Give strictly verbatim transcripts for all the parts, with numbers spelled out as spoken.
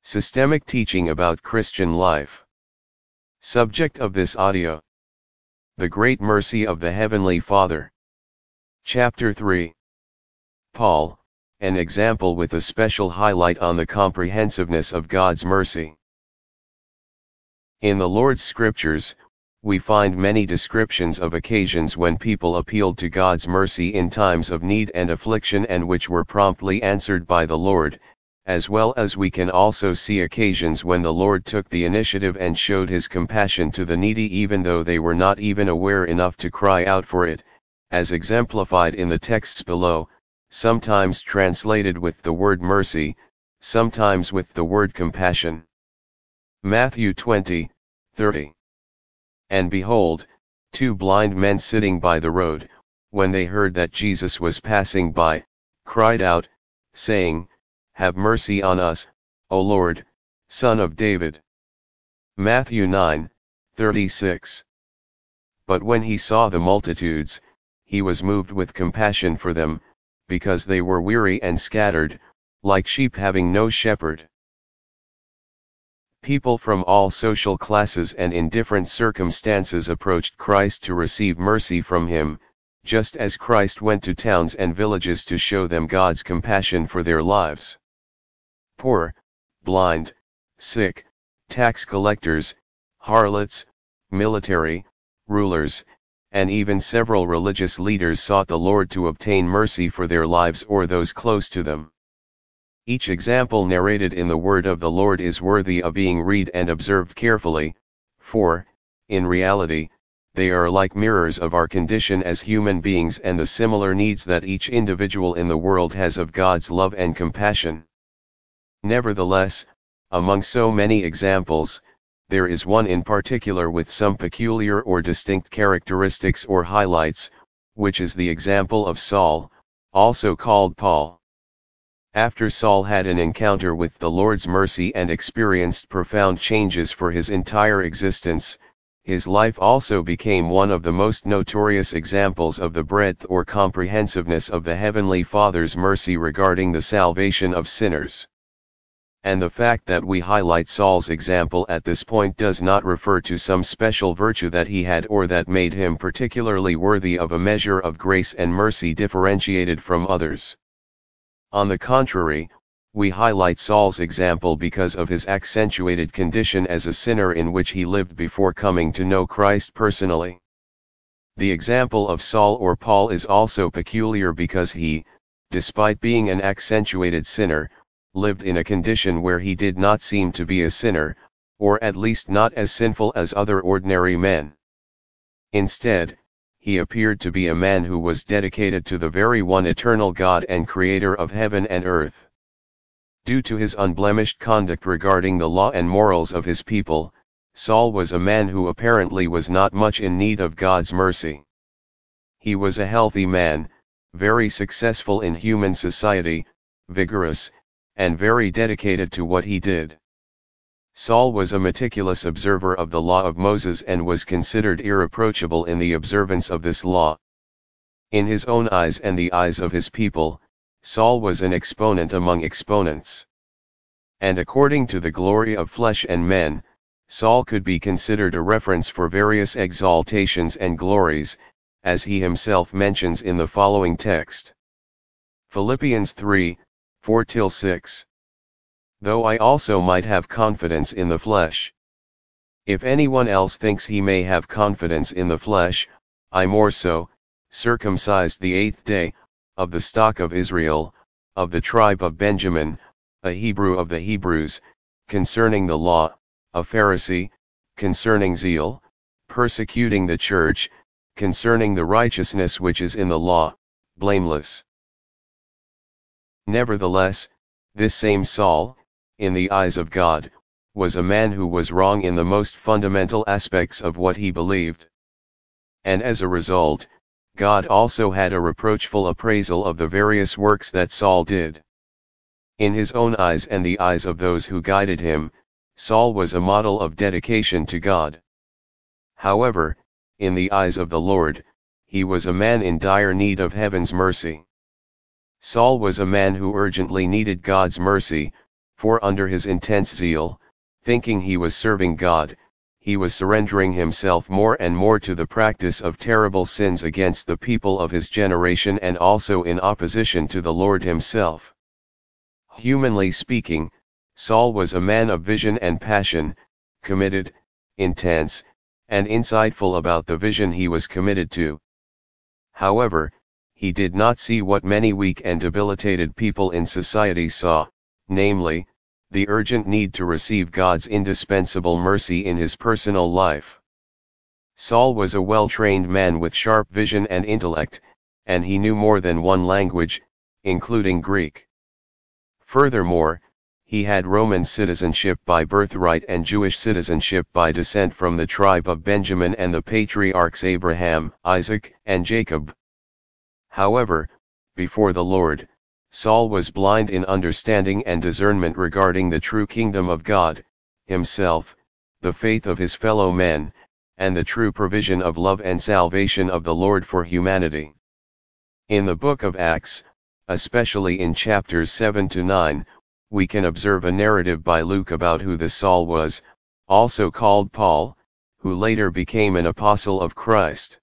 Systemic teaching about Christian life. Subject of this audio: the great mercy of the Heavenly Father. Chapter three. Paul, an example with a special highlight on the comprehensiveness of God's mercy. In the Lord's scriptures, we find many descriptions of occasions when people appealed to God's mercy in times of need and affliction and which were promptly answered by the Lord, as well as we can also see occasions when the Lord took the initiative and showed his compassion to the needy even though they were not even aware enough to cry out for it, as exemplified in the texts below, sometimes translated with the word mercy, sometimes with the word compassion. Matthew twenty, thirty. And behold, two blind men sitting by the road, when they heard that Jesus was passing by, cried out, saying, Have mercy on us, O Lord, Son of David. Matthew nine, thirty-six. But when he saw the multitudes, he was moved with compassion for them, because they were weary and scattered, like sheep having no shepherd. People from all social classes and in different circumstances approached Christ to receive mercy from him, just as Christ went to towns and villages to show them God's compassion for their lives. Poor, blind, sick, tax collectors, harlots, military, rulers, and even several religious leaders sought the Lord to obtain mercy for their lives or those close to them. Each example narrated in the word of the Lord is worthy of being read and observed carefully, for, in reality, they are like mirrors of our condition as human beings and the similar needs that each individual in the world has of God's love and compassion. Nevertheless, among so many examples, there is one in particular with some peculiar or distinct characteristics or highlights, which is the example of Saul, also called Paul. After Saul had an encounter with the Lord's mercy and experienced profound changes for his entire existence, his life also became one of the most notorious examples of the breadth or comprehensiveness of the Heavenly Father's mercy regarding the salvation of sinners. And the fact that we highlight Saul's example at this point does not refer to some special virtue that he had or that made him particularly worthy of a measure of grace and mercy differentiated from others. On the contrary, we highlight Saul's example because of his accentuated condition as a sinner in which he lived before coming to know Christ personally. The example of Saul or Paul is also peculiar because he, despite being an accentuated sinner, lived in a condition where he did not seem to be a sinner, or at least not as sinful as other ordinary men. Instead, he appeared to be a man who was dedicated to the very one eternal God and Creator of heaven and earth. Due to his unblemished conduct regarding the law and morals of his people, Saul was a man who apparently was not much in need of God's mercy. He was a healthy man, very successful in human society, vigorous, and very dedicated to what he did. Saul was a meticulous observer of the law of Moses and was considered irreproachable in the observance of this law. In his own eyes and the eyes of his people, Saul was an exponent among exponents. And according to the glory of flesh and men, Saul could be considered a reference for various exaltations and glories, as he himself mentions in the following text. Philippians three, four to six. Though I also might have confidence in the flesh. If anyone else thinks he may have confidence in the flesh, I more so, circumcised the eighth day, of the stock of Israel, of the tribe of Benjamin, a Hebrew of the Hebrews, concerning the law, a Pharisee, concerning zeal, persecuting the church, concerning the righteousness which is in the law, blameless. Nevertheless, this same Saul, in the eyes of God, was a man who was wrong in the most fundamental aspects of what he believed. And as a result, God also had a reproachful appraisal of the various works that Saul did. In his own eyes and the eyes of those who guided him, Saul was a model of dedication to God. However, in the eyes of the Lord, he was a man in dire need of heaven's mercy. Saul was a man who urgently needed God's mercy, for under his intense zeal, thinking he was serving God, he was surrendering himself more and more to the practice of terrible sins against the people of his generation and also in opposition to the Lord himself. Humanly speaking, Saul was a man of vision and passion, committed, intense, and insightful about the vision he was committed to. However, he did not see what many weak and debilitated people in society saw, namely, the urgent need to receive God's indispensable mercy in his personal life. Saul was a well-trained man with sharp vision and intellect, and he knew more than one language, including Greek. Furthermore, he had Roman citizenship by birthright and Jewish citizenship by descent from the tribe of Benjamin and the patriarchs Abraham, Isaac, and Jacob. However, before the Lord, Saul was blind in understanding and discernment regarding the true kingdom of God, himself, the faith of his fellow men, and the true provision of love and salvation of the Lord for humanity. In the book of Acts, especially in chapters seven to nine, we can observe a narrative by Luke about who this Saul was, also called Paul, who later became an apostle of Christ.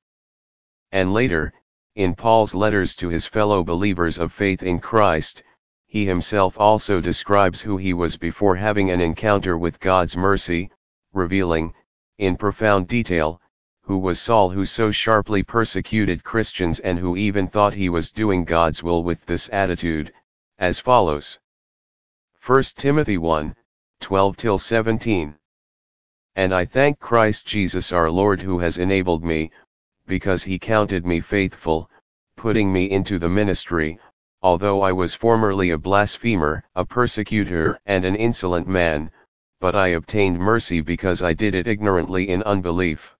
And later, in Paul's letters to his fellow believers of faith in Christ, he himself also describes who he was before having an encounter with God's mercy, revealing, in profound detail, who was Saul who so sharply persecuted Christians and who even thought he was doing God's will with this attitude, as follows. First Timothy one, twelve till seventeen. And I thank Christ Jesus our Lord who has enabled me, because he counted me faithful, putting me into the ministry, although I was formerly a blasphemer, a persecutor, and an insolent man, but I obtained mercy because I did it ignorantly in unbelief.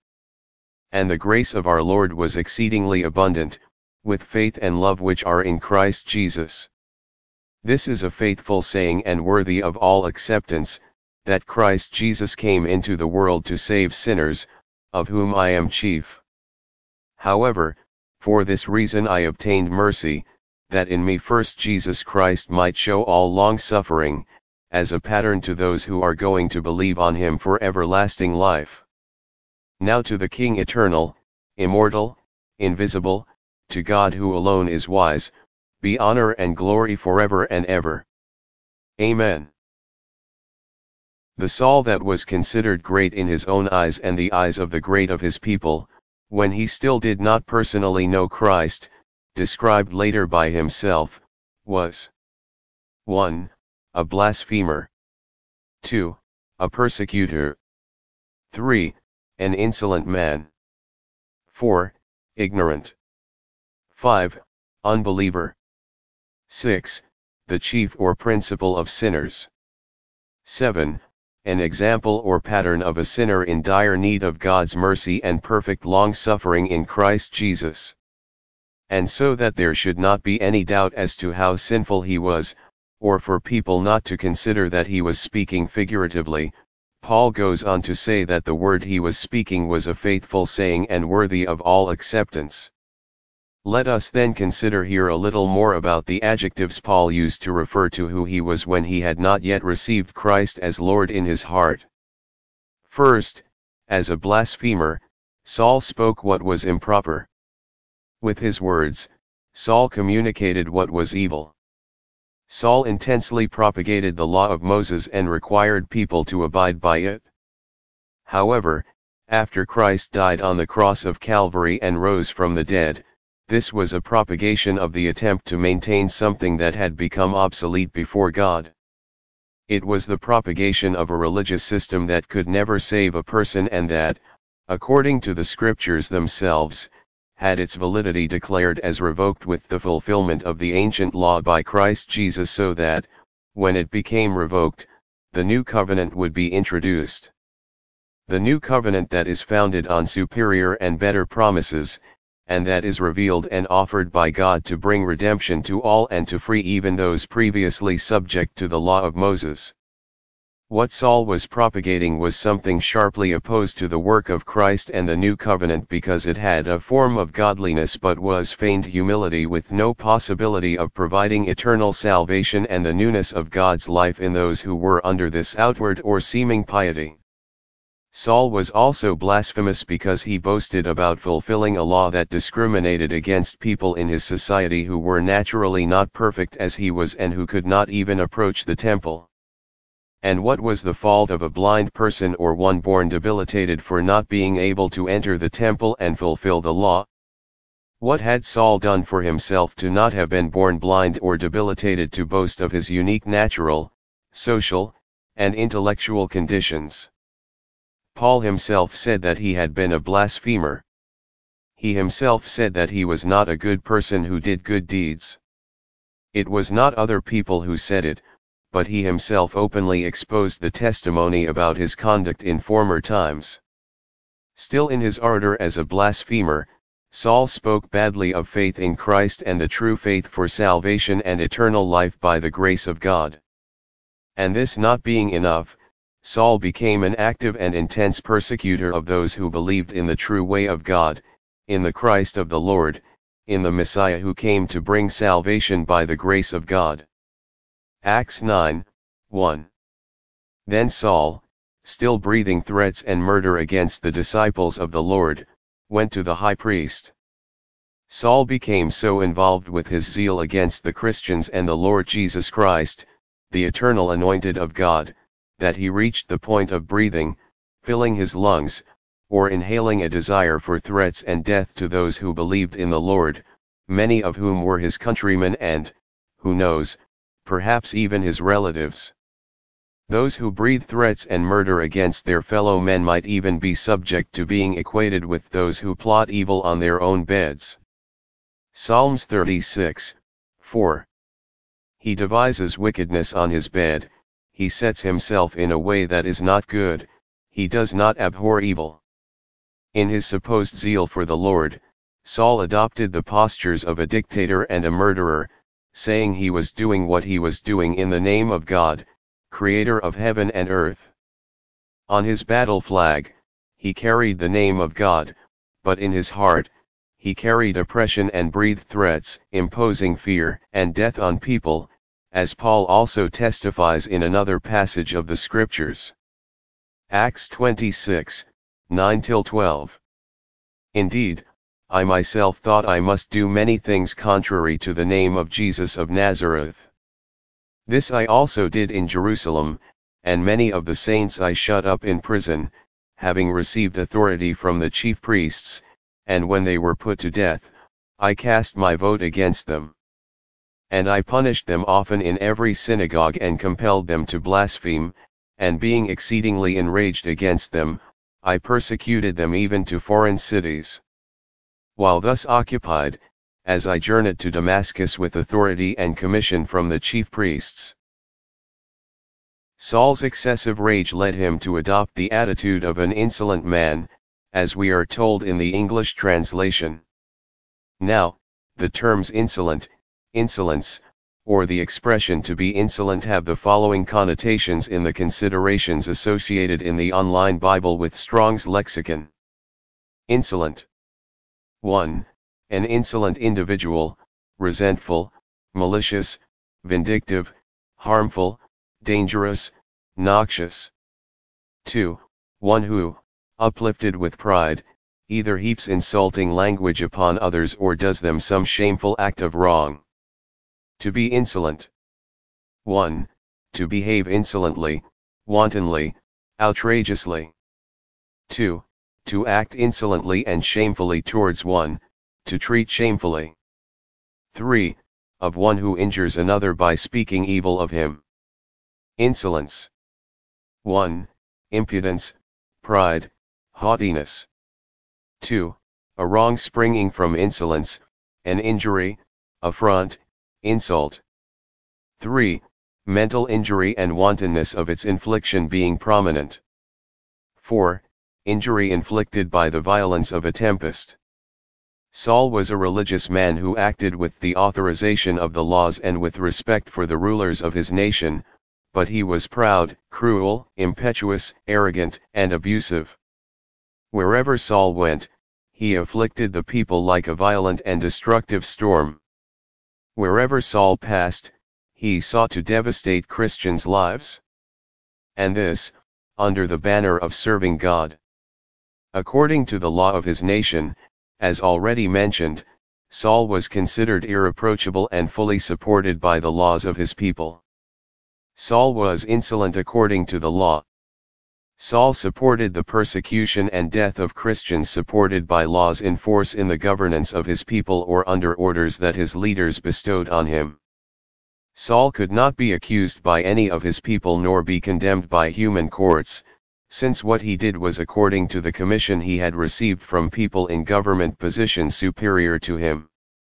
And the grace of our Lord was exceedingly abundant, with faith and love which are in Christ Jesus. This is a faithful saying and worthy of all acceptance, that Christ Jesus came into the world to save sinners, of whom I am chief. However, for this reason I obtained mercy, that in me first Jesus Christ might show all long-suffering, as a pattern to those who are going to believe on him for everlasting life. Now to the King eternal, immortal, invisible, to God who alone is wise, be honor and glory forever and ever. Amen. The Saul that was considered great in his own eyes and the eyes of the great of his people, when he still did not personally know Christ, described later by himself, was one. A blasphemer. two. A persecutor. three. An insolent man. four. Ignorant. five. Unbeliever. six. The chief or principal of sinners. seven. An example or pattern of a sinner in dire need of God's mercy and perfect long-suffering in Christ Jesus. And so that there should not be any doubt as to how sinful he was, or for people not to consider that he was speaking figuratively, Paul goes on to say that the word he was speaking was a faithful saying and worthy of all acceptance. Let us then consider here a little more about the adjectives Paul used to refer to who he was when he had not yet received Christ as Lord in his heart. First, as a blasphemer, Saul spoke what was improper. With his words, Saul communicated what was evil. Saul intensely propagated the law of Moses and required people to abide by it. However, after Christ died on the cross of Calvary and rose from the dead, this was a propagation of the attempt to maintain something that had become obsolete before God. It was the propagation of a religious system that could never save a person and that, according to the scriptures themselves, had its validity declared as revoked with the fulfillment of the ancient law by Christ Jesus, so that, when it became revoked, the new covenant would be introduced. The new covenant that is founded on superior and better promises, and that is revealed and offered by God to bring redemption to all and to free even those previously subject to the law of Moses. What Saul was propagating was something sharply opposed to the work of Christ and the new covenant, because it had a form of godliness but was feigned humility with no possibility of providing eternal salvation and the newness of God's life in those who were under this outward or seeming piety. Saul was also blasphemous because he boasted about fulfilling a law that discriminated against people in his society who were naturally not perfect as he was and who could not even approach the temple. And what was the fault of a blind person or one born debilitated for not being able to enter the temple and fulfill the law? What had Saul done for himself to not have been born blind or debilitated to boast of his unique natural, social, and intellectual conditions? Paul himself said that he had been a blasphemer. He himself said that he was not a good person who did good deeds. It was not other people who said it, but he himself openly exposed the testimony about his conduct in former times. Still in his ardor as a blasphemer, Saul spoke badly of faith in Christ and the true faith for salvation and eternal life by the grace of God. And this not being enough, Saul became an active and intense persecutor of those who believed in the true way of God, in the Christ of the Lord, in the Messiah who came to bring salvation by the grace of God. Acts nine, one. Then Saul, still breathing threats and murder against the disciples of the Lord, went to the high priest. Saul became so involved with his zeal against the Christians and the Lord Jesus Christ, the eternal anointed of God, that he reached the point of breathing, filling his lungs, or inhaling a desire for threats and death to those who believed in the Lord, many of whom were his countrymen and, who knows, perhaps even his relatives. Those who breathe threats and murder against their fellow men might even be subject to being equated with those who plot evil on their own beds. Psalms thirty-six, four. He devises wickedness on his bed, he sets himself in a way that is not good, he does not abhor evil. In his supposed zeal for the Lord, Saul adopted the postures of a dictator and a murderer, saying he was doing what he was doing in the name of God, creator of heaven and earth. On his battle flag, he carried the name of God, but in his heart, he carried oppression and breathed threats, imposing fear and death on people, as Paul also testifies in another passage of the Scriptures. Acts twenty-six, nine to twelve. Indeed, I myself thought I must do many things contrary to the name of Jesus of Nazareth. This I also did in Jerusalem, and many of the saints I shut up in prison, having received authority from the chief priests, and when they were put to death, I cast my vote against them. And I punished them often in every synagogue and compelled them to blaspheme, and being exceedingly enraged against them, I persecuted them even to foreign cities. While thus occupied, as I journeyed to Damascus with authority and commission from the chief priests. Saul's excessive rage led him to adopt the attitude of an insolent man, as we are told in the English translation. Now, the terms insolent, insolence, or the expression to be insolent have the following connotations in the considerations associated in the online Bible with Strong's Lexicon. Insolent. one. An insolent individual, resentful, malicious, vindictive, harmful, dangerous, noxious. two. One who, uplifted with pride, either heaps insulting language upon others or does them some shameful act of wrong. To be insolent. one. To behave insolently, wantonly, outrageously. two. To act insolently and shamefully towards one, to treat shamefully. three. Of one who injures another by speaking evil of him. Insolence. one. Impudence, pride, haughtiness. two. A wrong springing from insolence, an injury, affront, insult. three. Mental injury and wantonness of its infliction being prominent. four. Injury inflicted by the violence of a tempest. Saul was a religious man who acted with the authorization of the laws and with respect for the rulers of his nation, but he was proud, cruel, impetuous, arrogant, and abusive. Wherever Saul went, he afflicted the people like a violent and destructive storm. Wherever Saul passed, he sought to devastate Christians' lives. And this, under the banner of serving God. According to the law of his nation, as already mentioned, Saul was considered irreproachable and fully supported by the laws of his people. Saul was insolent according to the law. Saul supported the persecution and death of Christians supported by laws in force in the governance of his people or under orders that his leaders bestowed on him. Saul could not be accused by any of his people nor be condemned by human courts, since what he did was according to the commission he had received from people in government positions superior to him.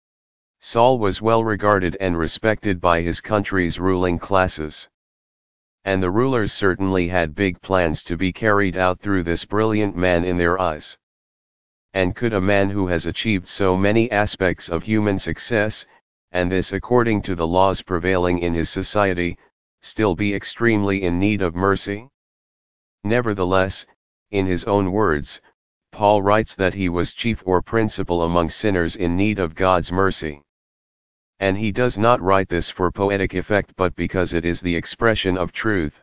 Saul was well regarded and respected by his country's ruling classes. And the rulers certainly had big plans to be carried out through this brilliant man in their eyes. And could a man who has achieved so many aspects of human success, and this according to the laws prevailing in his society, still be extremely in need of mercy? Nevertheless, in his own words, Paul writes that he was chief or principal among sinners in need of God's mercy. And he does not write this for poetic effect but because it is the expression of truth.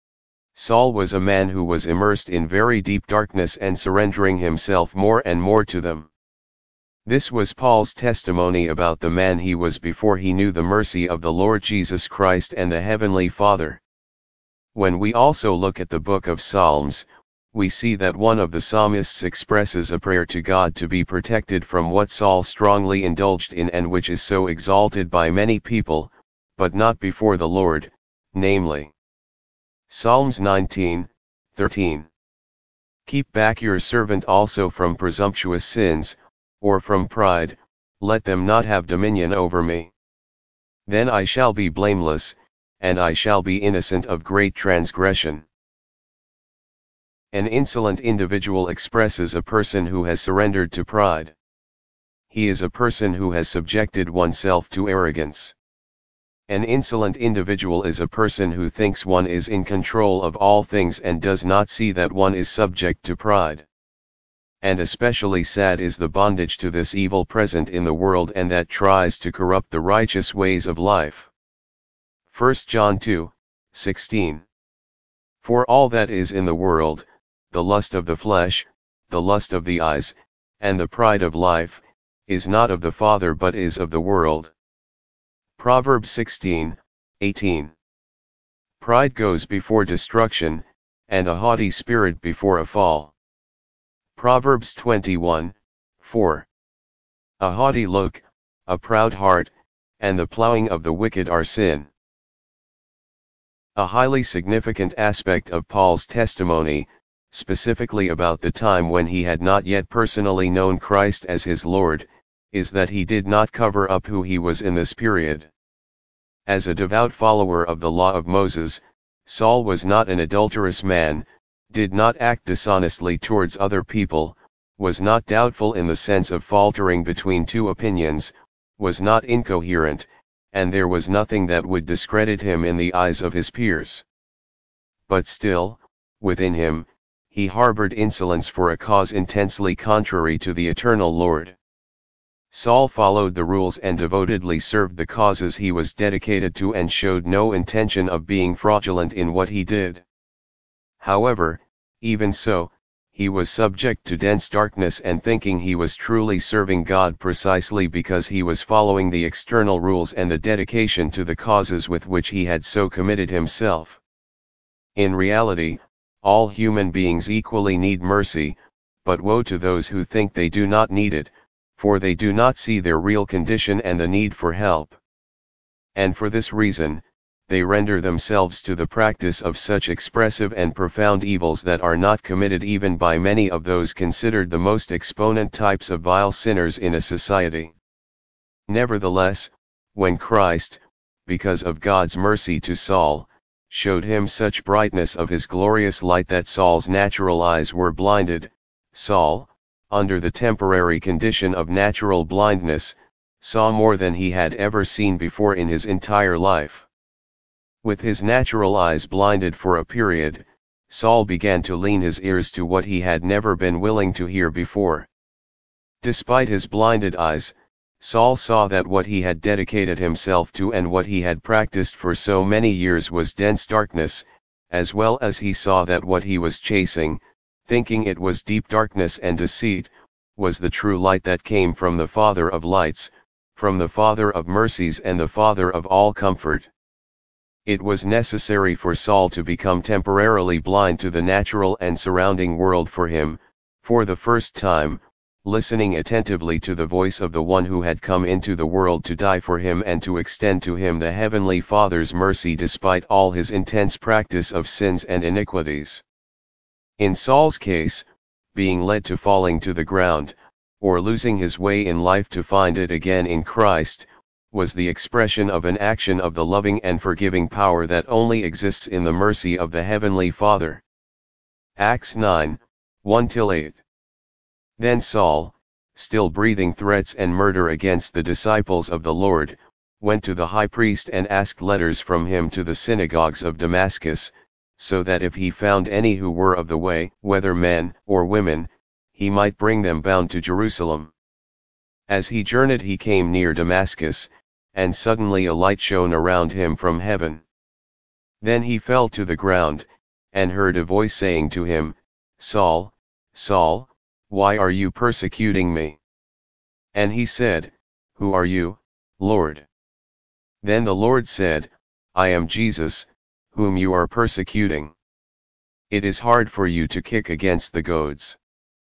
Saul was a man who was immersed in very deep darkness and surrendering himself more and more to them. This was Paul's testimony about the man he was before he knew the mercy of the Lord Jesus Christ and the Heavenly Father. When we also look at the book of Psalms, we see that one of the psalmists expresses a prayer to God to be protected from what Saul strongly indulged in and which is so exalted by many people, but not before the Lord, namely Psalms nineteen, thirteen. Keep back your servant also from presumptuous sins, or from pride, let them not have dominion over me. Then I shall be blameless, and I shall be innocent of great transgression. An insolent individual expresses a person who has surrendered to pride. He is a person who has subjected oneself to arrogance. An insolent individual is a person who thinks one is in control of all things and does not see that one is subject to pride. And especially sad is the bondage to this evil present in the world and that tries to corrupt the righteous ways of life. First John two, sixteen. For all that is in the world, the lust of the flesh, the lust of the eyes, and the pride of life, is not of the Father but is of the world. Proverbs sixteen, eighteen. Pride goes before destruction, and a haughty spirit before a fall. Proverbs twenty-one, four. A haughty look, a proud heart, and the plowing of the wicked are sin. A highly significant aspect of Paul's testimony, specifically about the time when he had not yet personally known Christ as his Lord, is that he did not cover up who he was in this period. As a devout follower of the law of Moses, Saul was not an adulterous man, did not act dishonestly towards other people, was not doubtful in the sense of faltering between two opinions, was not incoherent, and there was nothing that would discredit him in the eyes of his peers. But still, within him, he harbored insolence for a cause intensely contrary to the eternal Lord. Saul followed the rules and devotedly served the causes he was dedicated to and showed no intention of being fraudulent in what he did. However, even so, he was subject to dense darkness and thinking he was truly serving God precisely because he was following the external rules and the dedication to the causes with which he had so committed himself. In reality, all human beings equally need mercy, but woe to those who think they do not need it, for they do not see their real condition and the need for help. And for this reason, they render themselves to the practice of such expressive and profound evils that are not committed even by many of those considered the most exponent types of vile sinners in a society. Nevertheless, when Christ, because of God's mercy to Saul, showed him such brightness of his glorious light that Saul's natural eyes were blinded, Saul, under the temporary condition of natural blindness, saw more than he had ever seen before in his entire life. With his natural eyes blinded for a period, Saul began to lean his ears to what he had never been willing to hear before. Despite his blinded eyes, Saul saw that what he had dedicated himself to and what he had practiced for so many years was dense darkness, as well as he saw that what he was chasing, thinking it was deep darkness and deceit, was the true light that came from the Father of lights, from the Father of mercies and the Father of all comfort. It was necessary for Saul to become temporarily blind to the natural and surrounding world for him, for the first time, listening attentively to the voice of the one who had come into the world to die for him and to extend to him the Heavenly Father's mercy despite all his intense practice of sins and iniquities. In Saul's case, being led to falling to the ground, or losing his way in life to find it again in Christ, was the expression of an action of the loving and forgiving power that only exists in the mercy of the Heavenly Father. Acts nine, one to eight. Then Saul, still breathing threats and murder against the disciples of the Lord, went to the high priest and asked letters from him to the synagogues of Damascus, so that if he found any who were of the way, whether men or women, he might bring them bound to Jerusalem. As he journeyed he came near Damascus, and suddenly a light shone around him from heaven. Then he fell to the ground, and heard a voice saying to him, Saul, Saul, why are you persecuting me? And he said, Who are you, Lord? Then the Lord said, I am Jesus, whom you are persecuting. It is hard for you to kick against the goads.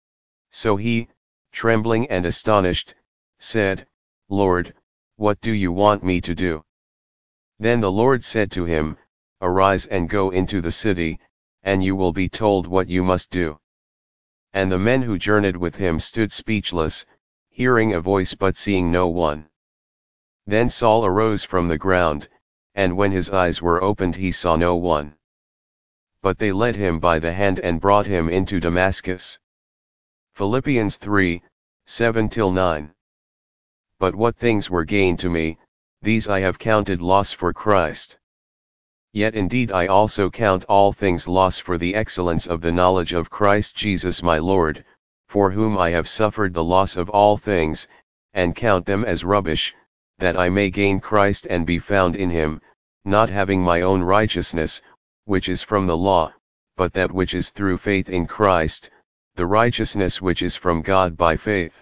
So he, trembling and astonished, said, Lord, what do you want me to do? Then the Lord said to him, Arise and go into the city, and you will be told what you must do. And the men who journeyed with him stood speechless, hearing a voice but seeing no one. Then Saul arose from the ground, and when his eyes were opened he saw no one. But they led him by the hand and brought him into Damascus. Philippians three, seven to nine. But what things were gain to me, these I have counted loss for Christ. Yet indeed I also count all things loss for the excellence of the knowledge of Christ Jesus my Lord, for whom I have suffered the loss of all things, and count them as rubbish, that I may gain Christ and be found in him, not having my own righteousness, which is from the law, but that which is through faith in Christ, the righteousness which is from God by faith.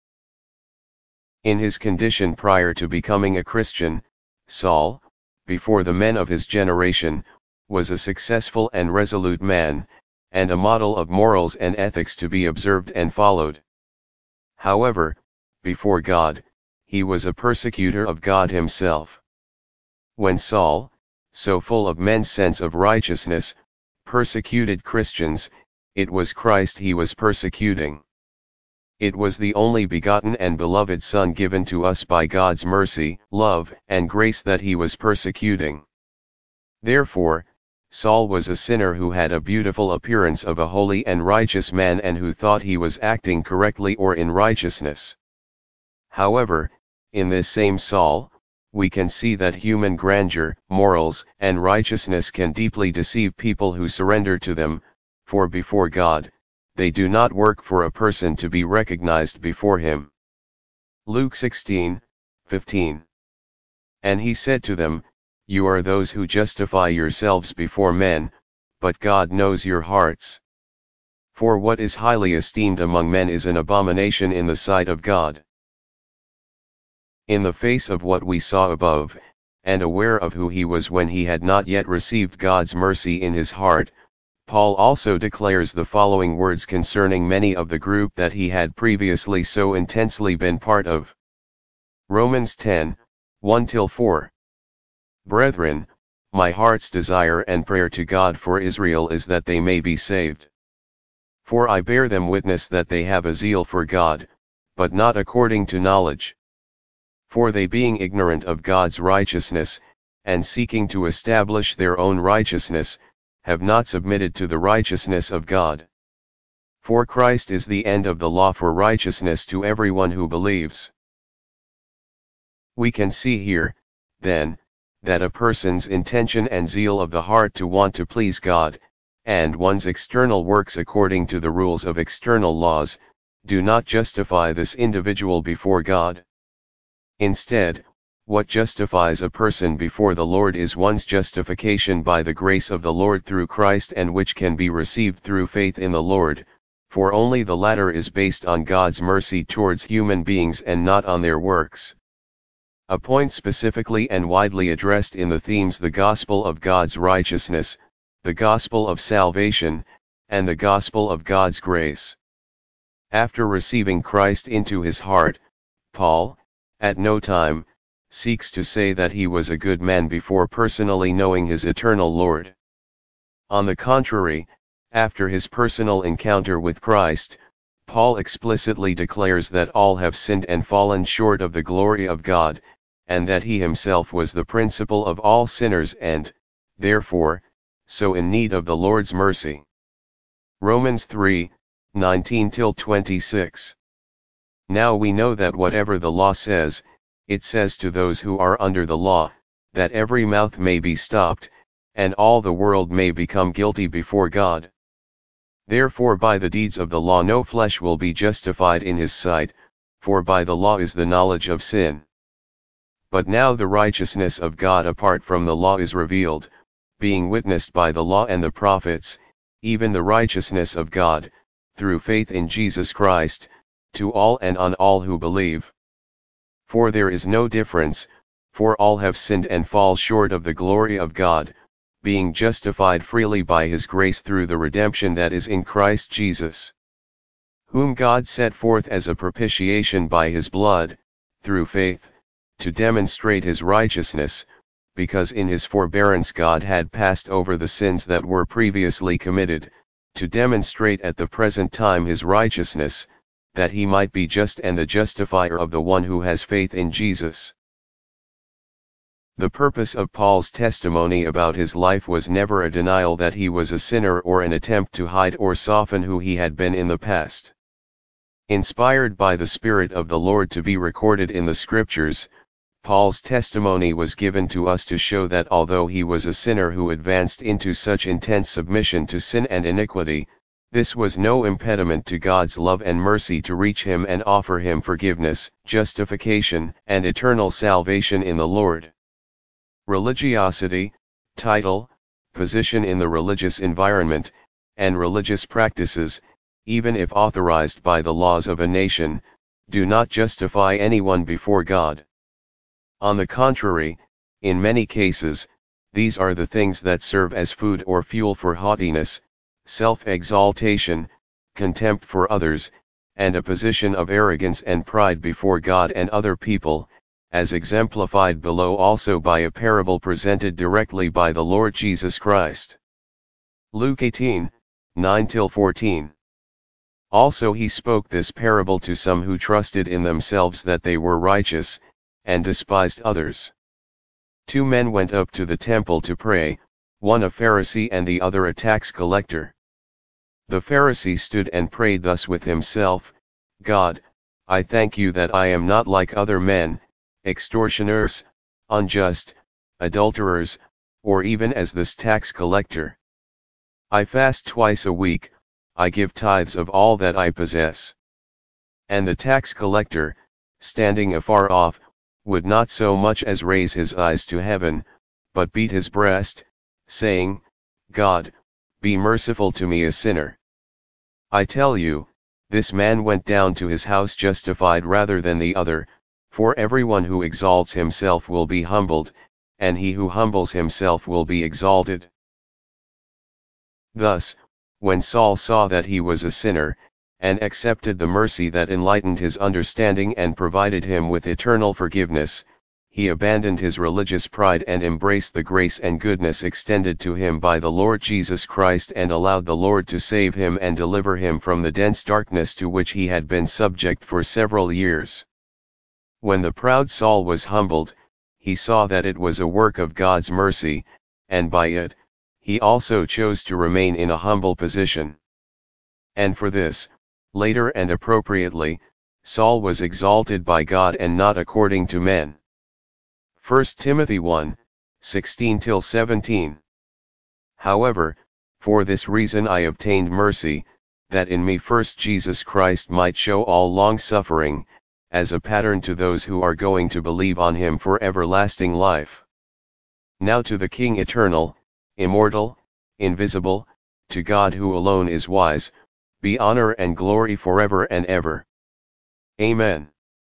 In his condition prior to becoming a Christian, Saul, before the men of his generation, was a successful and resolute man, and a model of morals and ethics to be observed and followed. However, before God, he was a persecutor of God himself. When Saul, so full of men's sense of righteousness, persecuted Christians, it was Christ he was persecuting. It was the only begotten and beloved Son given to us by God's mercy, love, and grace that he was persecuting. Therefore, Saul was a sinner who had a beautiful appearance of a holy and righteous man and who thought he was acting correctly or in righteousness. However, in this same Saul, we can see that human grandeur, morals, and righteousness can deeply deceive people who surrender to them, for before God, they do not work for a person to be recognized before him. Luke sixteen, fifteen. And he said to them, You are those who justify yourselves before men, but God knows your hearts. For what is highly esteemed among men is an abomination in the sight of God. In the face of what we saw above, and aware of who he was when he had not yet received God's mercy in his heart, Paul also declares the following words concerning many of the group that he had previously so intensely been part of. Romans ten, one to four. Brethren, my heart's desire and prayer to God for Israel is that they may be saved. For I bear them witness that they have a zeal for God, but not according to knowledge. For they being ignorant of God's righteousness, and seeking to establish their own righteousness, have not submitted to the righteousness of God. For Christ is the end of the law for righteousness to everyone who believes. We can see here, then, that a person's intention and zeal of the heart to want to please God, and one's external works according to the rules of external laws, do not justify this individual before God. Instead, what justifies a person before the Lord is one's justification by the grace of the Lord through Christ, and which can be received through faith in the Lord, for only the latter is based on God's mercy towards human beings and not on their works. A point specifically and widely addressed in the themes the gospel of God's righteousness, the gospel of salvation, and the gospel of God's grace. After receiving Christ into his heart, Paul, at no time, seeks to say that he was a good man before personally knowing his eternal Lord. On the contrary, after his personal encounter with Christ, Paul explicitly declares that all have sinned and fallen short of the glory of God, and that he himself was the principal of all sinners and, therefore, so in need of the Lord's mercy. Romans three, nineteen to twenty-six. Now we know that whatever the law says, it says to those who are under the law, that every mouth may be stopped, and all the world may become guilty before God. Therefore by the deeds of the law no flesh will be justified in his sight, for by the law is the knowledge of sin. But now the righteousness of God apart from the law is revealed, being witnessed by the law and the prophets, even the righteousness of God, through faith in Jesus Christ, to all and on all who believe. For there is no difference, for all have sinned and fall short of the glory of God, being justified freely by his grace through the redemption that is in Christ Jesus, whom God set forth as a propitiation by his blood, through faith, to demonstrate his righteousness, because in his forbearance God had passed over the sins that were previously committed, to demonstrate at the present time his righteousness, that he might be just and the justifier of the one who has faith in Jesus. The purpose of Paul's testimony about his life was never a denial that he was a sinner or an attempt to hide or soften who he had been in the past. Inspired by the Spirit of the Lord to be recorded in the Scriptures, Paul's testimony was given to us to show that although he was a sinner who advanced into such intense submission to sin and iniquity, this was no impediment to God's love and mercy to reach him and offer him forgiveness, justification, and eternal salvation in the Lord. Religiosity, title, position in the religious environment, and religious practices, even if authorized by the laws of a nation, do not justify anyone before God. On the contrary, in many cases, these are the things that serve as food or fuel for haughtiness, self-exaltation, contempt for others, and a position of arrogance and pride before God and other people, as exemplified below also by a parable presented directly by the Lord Jesus Christ. Luke eighteen, nine to fourteen. Also he spoke this parable to some who trusted in themselves that they were righteous, and despised others. Two men went up to the temple to pray, one a Pharisee and the other a tax collector. The Pharisee stood and prayed thus with himself, God, I thank you that I am not like other men, extortioners, unjust, adulterers, or even as this tax collector. I fast twice a week, I give tithes of all that I possess. And the tax collector, standing afar off, would not so much as raise his eyes to heaven, but beat his breast, saying, God, be merciful to me a sinner. I tell you, this man went down to his house justified rather than the other, for everyone who exalts himself will be humbled, and he who humbles himself will be exalted. Thus, when Saul saw that he was a sinner, and accepted the mercy that enlightened his understanding and provided him with eternal forgiveness, he abandoned his religious pride and embraced the grace and goodness extended to him by the Lord Jesus Christ and allowed the Lord to save him and deliver him from the dense darkness to which he had been subject for several years. When the proud Saul was humbled, he saw that it was a work of God's mercy, and by it, he also chose to remain in a humble position. And for this, later and appropriately, Saul was exalted by God and not according to men. First Timothy one, sixteen till seventeen. However, for this reason I obtained mercy, that in me first Jesus Christ might show all long-suffering, as a pattern to those who are going to believe on him for everlasting life. Now to the King eternal, immortal, invisible, to God who alone is wise, be honor and glory forever and ever. Amen.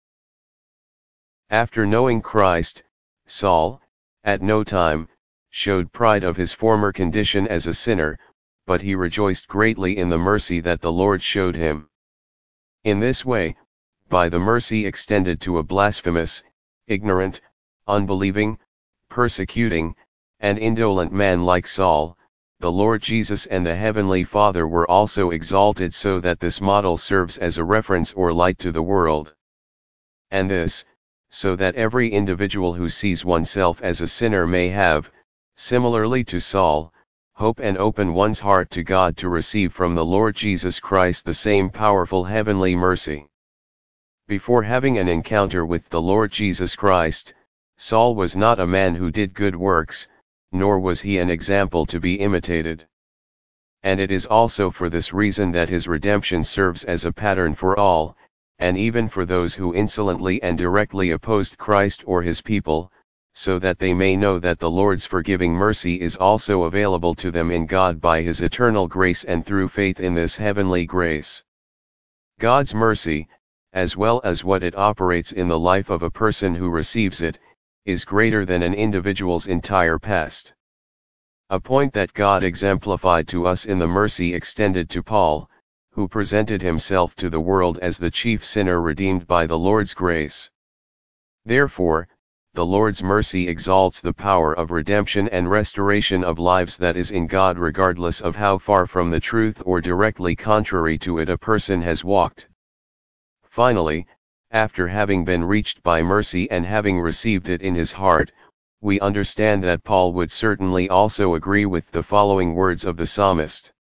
After knowing Christ, Saul, at no time, showed pride of his former condition as a sinner, but he rejoiced greatly in the mercy that the Lord showed him. In this way, by the mercy extended to a blasphemous, ignorant, unbelieving, persecuting, and indolent man like Saul, the Lord Jesus and the Heavenly Father were also exalted, so that this model serves as a reference or light to the world. And this, so that every individual who sees oneself as a sinner may have, similarly to Saul, hope and open one's heart to God to receive from the Lord Jesus Christ the same powerful heavenly mercy. Before having an encounter with the Lord Jesus Christ, Saul was not a man who did good works, nor was he an example to be imitated. And it is also for this reason that his redemption serves as a pattern for all, and even for those who insolently and directly opposed Christ or his people, so that they may know that the Lord's forgiving mercy is also available to them in God by his eternal grace and through faith in this heavenly grace. God's mercy, as well as what it operates in the life of a person who receives it, is greater than an individual's entire past. A point that God exemplified to us in the mercy extended to Paul, who presented himself to the world as the chief sinner redeemed by the Lord's grace. Therefore, the Lord's mercy exalts the power of redemption and restoration of lives that is in God, regardless of how far from the truth or directly contrary to it a person has walked. Finally, after having been reached by mercy and having received it in his heart, we understand that Paul would certainly also agree with the following words of the psalmist.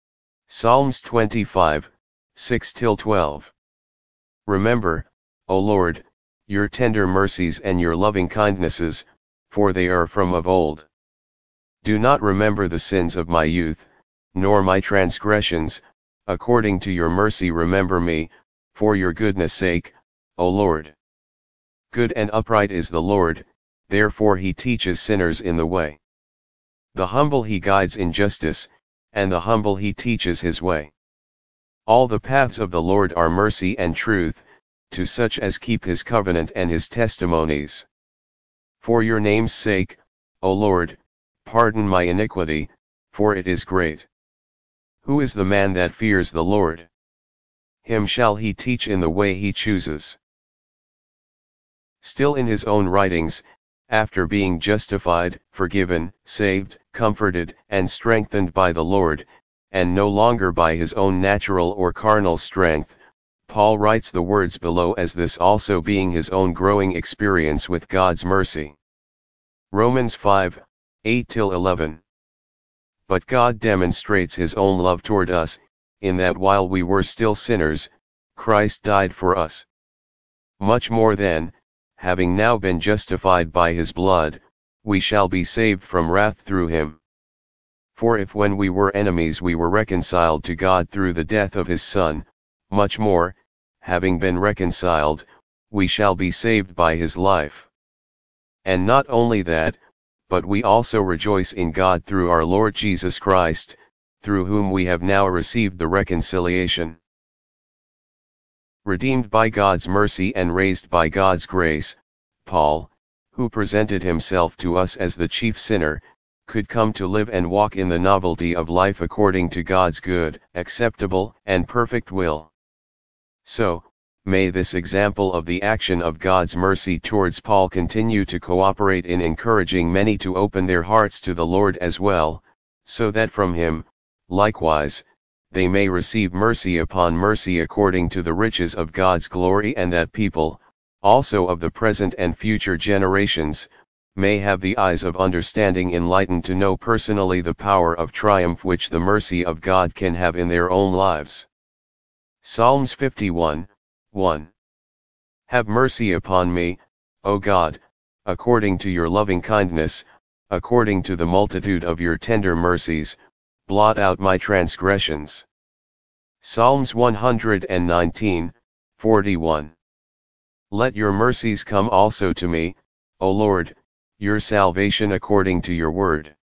Psalms twenty-five, six till twelve. Remember, O Lord, your tender mercies and your loving kindnesses, for they are from of old. Do not remember the sins of my youth, nor my transgressions. According to your mercy remember me, for your goodness' sake, O Lord. Good and upright is the Lord, therefore he teaches sinners in the way. The humble he guides in justice, and the humble he teaches his way. All the paths of the Lord are mercy and truth, to such as keep his covenant and his testimonies. For your name's sake, O Lord, pardon my iniquity, for it is great. Who is the man that fears the Lord? Him shall he teach in the way he chooses. Still in his own writings, after being justified, forgiven, saved, comforted, and strengthened by the Lord, and no longer by his own natural or carnal strength, Paul writes the words below as this also being his own growing experience with God's mercy. Romans five, eight till eleven. But God demonstrates his own love toward us, in that while we were still sinners, Christ died for us. Much more then, having now been justified by his blood, we shall be saved from wrath through him. For if when we were enemies we were reconciled to God through the death of his Son, much more, having been reconciled, we shall be saved by his life. And not only that, but we also rejoice in God through our Lord Jesus Christ, through whom we have now received the reconciliation. Redeemed by God's mercy and raised by God's grace, Paul, who presented himself to us as the chief sinner, could come to live and walk in the novelty of life according to God's good, acceptable, and perfect will. So, may this example of the action of God's mercy towards Paul continue to cooperate in encouraging many to open their hearts to the Lord as well, so that from him, likewise, they may receive mercy upon mercy according to the riches of God's glory, and that people, also of the present and future generations, may have the eyes of understanding enlightened to know personally the power of triumph which the mercy of God can have in their own lives. Psalms fifty-one, one. Have mercy upon me, O God, according to your loving kindness, according to the multitude of your tender mercies, blot out my transgressions. Psalms one hundred nineteen, forty-one. Let your mercies come also to me, O Lord, your salvation according to your word.